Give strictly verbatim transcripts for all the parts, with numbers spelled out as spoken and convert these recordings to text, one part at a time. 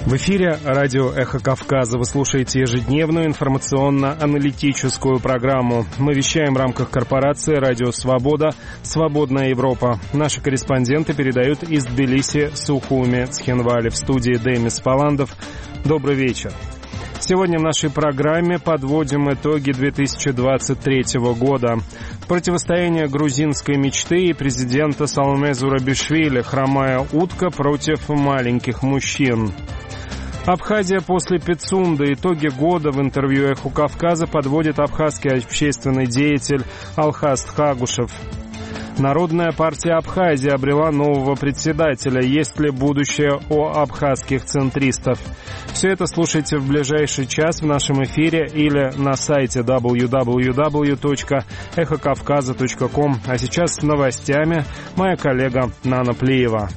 В эфире радио «Эхо Кавказа». Вы слушаете ежедневную информационно-аналитическую программу. Мы вещаем в рамках корпорации «Радио Свобода. Свободная Европа». Наши корреспонденты передают из Тбилиси, Сухуми, Цхинвали. В студии Демис Паландов. Добрый вечер. Сегодня в нашей программе подводим итоги две тысячи двадцать третьего года. Противостояние грузинской мечты и президента Саломе Зурабишвили «Хромая утка против маленьких мужчин». Абхазия после Пицунды. Итоги года в интервью «Эху Кавказа» подводит абхазский общественный деятель Алхаст Хагушев. Народная партия Абхазии обрела нового председателя. Есть ли будущее у абхазских центристов? Все это слушайте в ближайший час в нашем эфире или на сайте дабл ю дабл ю дабл ю точка эхо кавказа точка ком. А сейчас с новостями моя коллега Нана Плиева.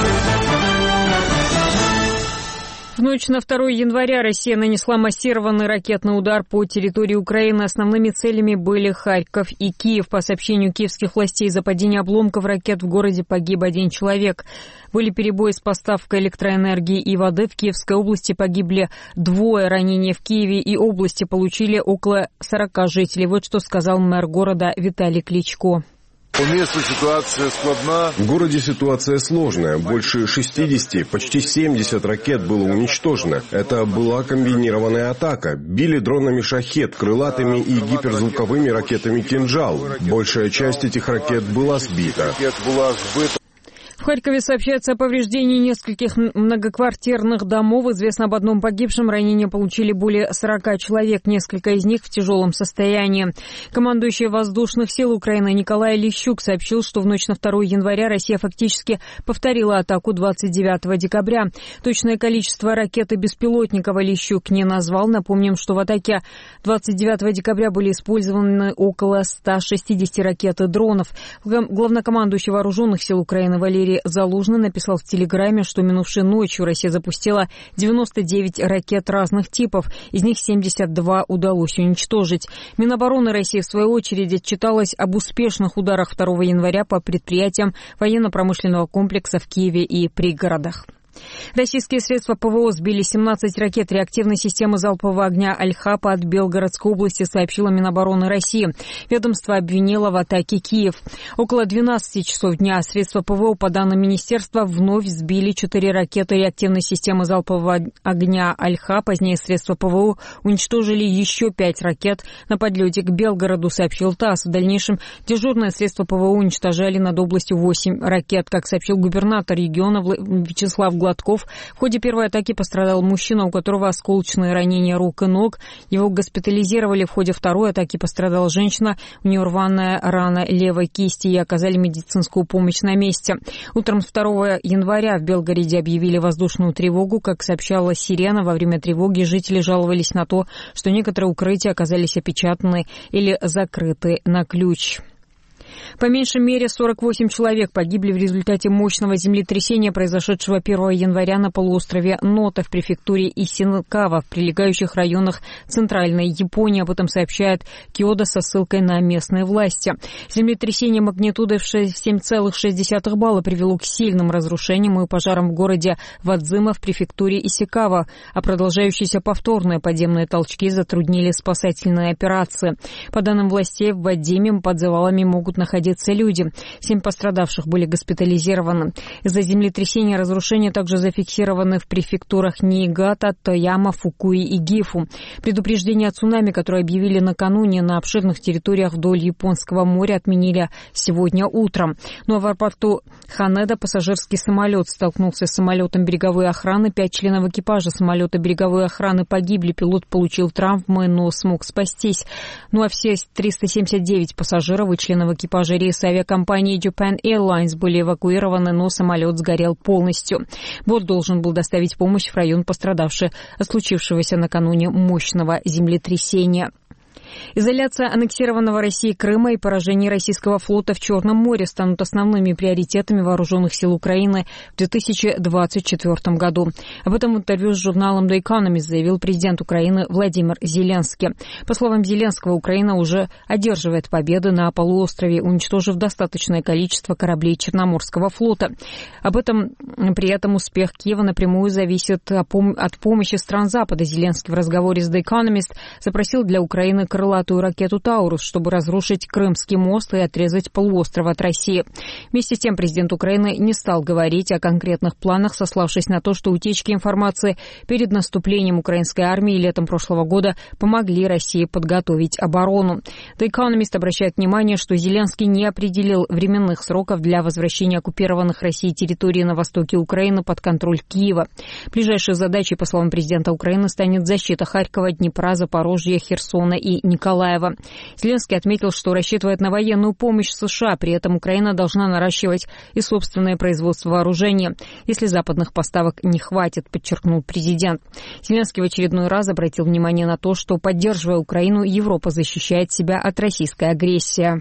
В ночь на второе января Россия нанесла массированный ракетный удар по территории Украины. Основными целями были Харьков и Киев. По сообщению киевских властей, из-за падения обломков ракет в городе погиб один человек. Были перебои с поставкой электроэнергии и воды. В Киевской области погибли двое. Ранения в Киеве и области получили около сорока жителей. Вот что сказал мэр города Виталий Кличко. В городе ситуация сложная. Больше шестидесяти, почти семьдесят ракет было уничтожено. Это была комбинированная атака. Били дронами «Шахед», крылатыми и гиперзвуковыми ракетами «Кинжал». Большая часть этих ракет была сбита. В Харькове сообщается о повреждении нескольких многоквартирных домов. Известно об одном погибшем. Ранения получили более сорока человек. Несколько из них в тяжелом состоянии. Командующий воздушных сил Украины Николай Лещук сообщил, что в ночь на второе января Россия фактически повторила атаку двадцать девятого декабря. Точное количество ракет и беспилотников Лещук не назвал. Напомним, что в атаке двадцать девятого декабря были использованы около ста шестидесяти ракет и дронов. Главнокомандующий вооруженных сил Украины Валерий Залужный написал в Телеграме, что минувшей ночью Россия запустила девяносто девять ракет разных типов. Из них семьдесят два удалось уничтожить. Минобороны России, в свою очередь, отчиталась об успешных ударах второго января по предприятиям военно-промышленного комплекса в Киеве и пригородах. Российские средства ПВО сбили семнадцать ракет реактивной системы залпового огня «Аль-Ха» от Белгородской области, сообщила Минобороны России. Ведомство обвинило в атаке Киев. Около двенадцати часов дня средства ПВО, по данным министерства, вновь сбили четыре ракеты реактивной системы залпового огня «Аль-Ха». Позднее средства ПВО уничтожили еще пять ракет на подлете к Белгороду, сообщил ТАСС. В дальнейшем дежурные средства ПВО уничтожали над областью восемь ракет. Как сообщил губернатор региона Вячеслав Гладков, в ходе первой атаки пострадал мужчина, у которого осколочные ранения рук и ног. Его госпитализировали. В ходе второй атаки пострадала женщина. У нее рваная рана левой кисти, и оказали медицинскую помощь на месте. Утром второго января в Белгороде объявили воздушную тревогу. Как сообщала «Сирена», во время тревоги жители жаловались на то, что некоторые укрытия оказались опечатаны или закрыты на ключ. По меньшей мере сорок восемь человек погибли в результате мощного землетрясения, произошедшего первого января на полуострове Нота в префектуре Исинкава в прилегающих районах Центральной Японии. Об этом сообщает Киодо со ссылкой на местные власти. Землетрясение магнитудой в семь целых шесть десятых балла привело к сильным разрушениям и пожарам в городе Вадзима в префектуре Исикава, а продолжающиеся повторные подземные толчки затруднили спасательные операции. По данным властей, в Вадзиме под завалами могут находиться люди. Семь пострадавших были госпитализированы. Из-за землетрясения разрушения также зафиксированы в префектурах Ниигата, Тояма, Фукуи и Гифу. Предупреждение о цунами, которое объявили накануне на обширных территориях вдоль Японского моря, отменили сегодня утром. Ну а в аэропорту Ханеда пассажирский самолет столкнулся с самолетом береговой охраны. Пять членов экипажа самолета береговой охраны погибли. Пилот получил травмы, но смог спастись. Ну а все триста семьдесят девять пассажиров и членов экипажа рейса авиакомпании Japan Airlines были эвакуированы, но самолет сгорел полностью. Борт должен был доставить помощь в район, пострадавший от случившегося накануне мощного землетрясения. Изоляция аннексированного Россией Крыма и поражение российского флота в Черном море станут основными приоритетами вооруженных сил Украины в две тысячи двадцать четвёртом году. Об этом в интервью с журналом The Economist заявил президент Украины Владимир Зеленский. По словам Зеленского, Украина уже одерживает победы на полуострове, уничтожив достаточное количество кораблей Черноморского флота. Об этом при этом успех Киева напрямую зависит от помощи стран Запада. Зеленский в разговоре с The Economist запросил для Украины крылатую ракету «Таурус», чтобы разрушить Крымский мост и отрезать полуостров от России. Вместе с тем президент Украины не стал говорить о конкретных планах, сославшись на то, что утечки информации перед наступлением украинской армии летом прошлого года помогли России подготовить оборону. The Economist обращает внимание, что Зеленский не определил временных сроков для возвращения оккупированных Россией территорий на востоке Украины под контроль Киева. Ближайшей задачей, по словам президента Украины, станет защита Харькова, Днепра, Запорожья, Херсона и Николаева. Зеленский отметил, что рассчитывает на военную помощь США, при этом Украина должна наращивать и собственное производство вооружения, если западных поставок не хватит, подчеркнул президент. Зеленский в очередной раз обратил внимание на то, что, поддерживая Украину, Европа защищает себя от российской агрессии.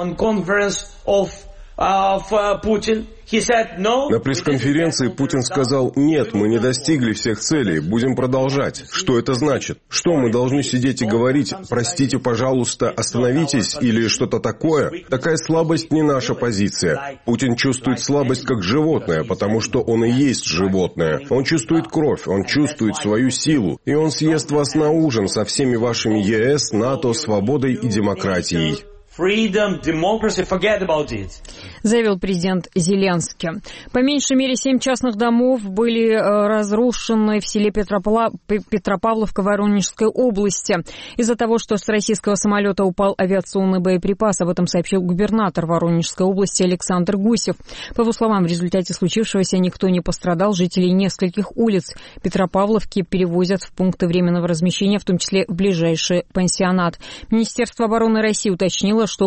На пресс-конференции Путин сказал: «Нет, мы не достигли всех целей, будем продолжать». Что это значит? Что мы должны сидеть и говорить: «Простите, пожалуйста, остановитесь» или что-то такое? Такая слабость не наша позиция. Путин чувствует слабость как животное, потому что он и есть животное. Он чувствует кровь, он чувствует свою силу, и он съест вас на ужин со всеми вашими ЕС, НАТО, свободой и демократией. Freedom, democracy, forget about it. Заявил президент Зеленский. По меньшей мере семь частных домов были разрушены в селе Петропавловка Воронежской области из-за того, что с российского самолета упал авиационный боеприпас. Об этом сообщил губернатор Воронежской области Александр Гусев. По его словам, в результате случившегося никто не пострадал. Жителей нескольких улиц Петропавловки перевозят в пункты временного размещения, в том числе в ближайший пансионат. Министерство обороны России уточнило, что